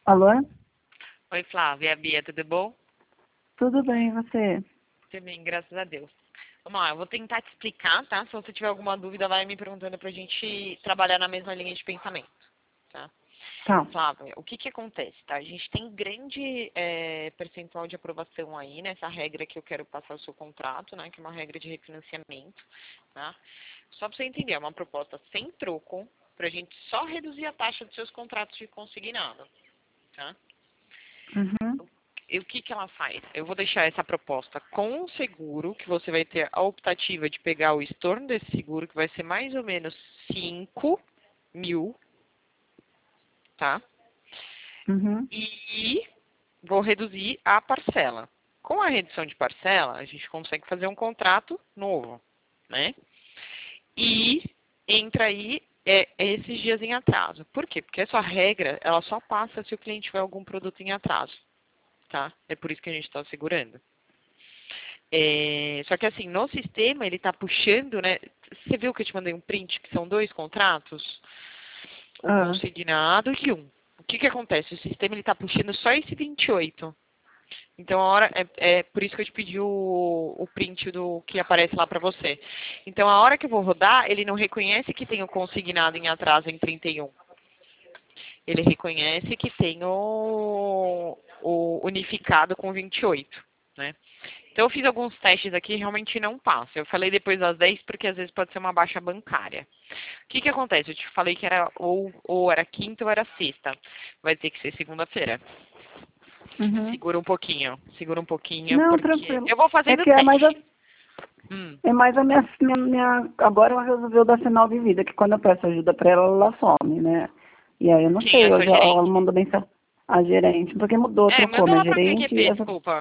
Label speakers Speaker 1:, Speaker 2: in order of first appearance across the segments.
Speaker 1: Alô?
Speaker 2: Oi, Flávia, Bia, tudo bom?
Speaker 1: Tudo bem, e você?
Speaker 2: Tudo bem, graças a Deus. Vamos lá, eu vou tentar te explicar, tá? Se você tiver alguma dúvida, vai me perguntando pra gente trabalhar na mesma linha de pensamento, tá?
Speaker 1: Tá.
Speaker 2: Flávia, o que que acontece, tá? A gente tem grande percentual de aprovação aí nessa regra que eu quero passar o seu contrato, né? Que é uma regra de refinanciamento, tá? Só pra você entender, é uma proposta sem troco, pra gente só reduzir a taxa dos seus contratos de consignado, tá?
Speaker 1: Uhum.
Speaker 2: E o que que ela faz? Eu vou deixar essa proposta com o seguro, que você vai ter a optativa de pegar o estorno desse seguro, que vai ser mais ou menos 5.000, tá?
Speaker 1: Uhum.
Speaker 2: E vou reduzir a parcela. Com a redução de parcela, a gente consegue fazer um contrato novo, né? E entra aí esses dias em atraso. Por quê? Porque essa regra, ela só passa se o cliente tiver algum produto em atraso, tá? É por isso que a gente está segurando. Só que assim, no sistema ele está puxando, né? Você viu que eu te mandei um print que são 2 contratos? O
Speaker 1: Ah,
Speaker 2: consignado e um. O que que acontece? O sistema ele está puxando só esse 28. Então a hora é por isso que eu te pedi o print do que aparece lá para você. Então a hora que eu vou rodar, ele não reconhece que tem o consignado em atraso em 31. Ele reconhece que tem o unificado com 28, né? Então eu fiz alguns testes aqui e realmente não passa. Eu falei depois das 10 porque às vezes pode ser uma baixa bancária. O que que acontece? Eu te falei que era ou era quinta ou era sexta. Vai ter que ser segunda-feira.
Speaker 1: uhum.
Speaker 2: Segura um pouquinho,
Speaker 1: Não,
Speaker 2: porque
Speaker 1: tranquilo.
Speaker 2: eu vou
Speaker 1: É
Speaker 2: fazendo
Speaker 1: que
Speaker 2: teste. Hum.
Speaker 1: é mais a minha. Agora ela resolveu dar sinal de vida, que quando eu peço ajuda pra ela, ela some, né? E aí eu não
Speaker 2: Quem é
Speaker 1: sei,
Speaker 2: a sua
Speaker 1: hoje ela
Speaker 2: gerente?
Speaker 1: mandou mensagem. A gerente, porque mudou, trocou
Speaker 2: Manda
Speaker 1: minha
Speaker 2: lá pra
Speaker 1: gerente.
Speaker 2: PQP, desculpa.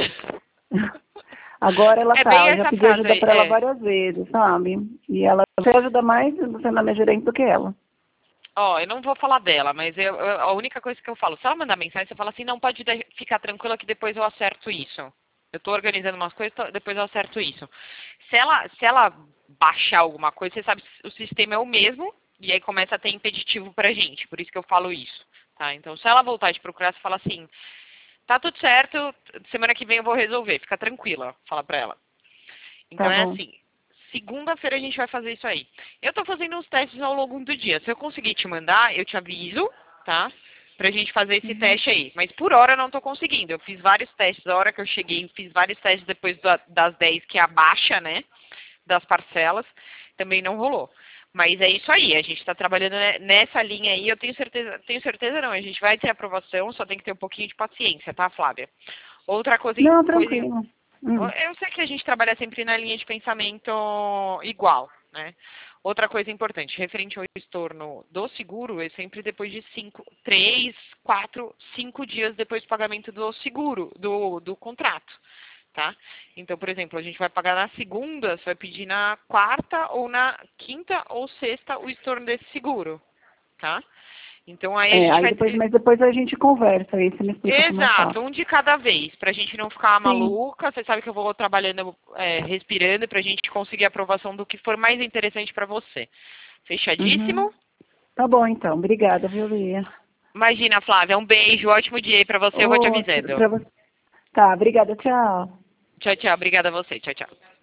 Speaker 1: Agora ela
Speaker 2: É
Speaker 1: tá,
Speaker 2: bem
Speaker 1: eu já
Speaker 2: essa
Speaker 1: pedi
Speaker 2: frase
Speaker 1: ajuda
Speaker 2: aí,
Speaker 1: pra ela várias vezes, sabe? E ela você ajuda mais sendo a minha gerente do que ela.
Speaker 2: Ó, eu não vou falar dela, mas a única coisa que eu falo, se ela mandar mensagem, você fala assim, não, pode ficar tranquila que depois eu acerto isso. Eu tô organizando umas coisas, depois eu acerto isso. Se ela baixar alguma coisa, você sabe que o sistema é o mesmo, e aí começa a ter impeditivo pra gente, por isso que eu falo isso, tá? Então, se ela voltar a te procurar, você fala assim, tá tudo certo, semana que vem eu vou resolver, fica tranquila, fala pra ela.
Speaker 1: Tá
Speaker 2: Então é
Speaker 1: bom.
Speaker 2: assim, segunda-feira a gente vai fazer isso aí. Eu tô fazendo uns testes ao longo do dia. Se eu conseguir te mandar, eu te aviso, tá? Pra gente fazer esse
Speaker 1: Uhum.
Speaker 2: teste aí. Mas por hora eu não tô conseguindo. Eu fiz vários testes, a hora que eu cheguei, fiz vários testes depois das 10, que é a baixa, né? Das parcelas. Também não rolou. Mas é isso aí, a gente está trabalhando nessa linha aí, eu tenho certeza não, a gente vai ter aprovação, só tem que ter um pouquinho de paciência, tá, Flávia? Outra coisa,
Speaker 1: Não, tranquilo.
Speaker 2: eu sei que a gente trabalha sempre na linha de pensamento igual, né? Outra coisa importante, referente ao estorno do seguro, é sempre depois de 3, 4, 5 dias depois do pagamento do seguro, do contrato, tá? Então, por exemplo, a gente vai pagar na segunda, você vai pedir na quarta ou na quinta ou sexta o estorno desse seguro, tá? Então aí a
Speaker 1: É,
Speaker 2: gente
Speaker 1: aí
Speaker 2: vai
Speaker 1: depois,
Speaker 2: ter.
Speaker 1: mas depois a gente conversa, aí você me explica como eu
Speaker 2: Exato,
Speaker 1: faço.
Speaker 2: um de cada vez, pra gente não ficar
Speaker 1: Sim.
Speaker 2: maluca. Você sabe que eu vou trabalhando, respirando, pra gente conseguir a aprovação do que for mais interessante pra você.
Speaker 1: Uhum.
Speaker 2: Fechadíssimo?
Speaker 1: Tá bom, então. Obrigada, viu, Lia?
Speaker 2: Imagina, Flávia, um beijo, ótimo dia aí pra você, eu vou te
Speaker 1: Outro
Speaker 2: avisando.
Speaker 1: pra você. Tá, obrigada, tchau.
Speaker 2: Tchau, tchau, obrigada a você, tchau, tchau.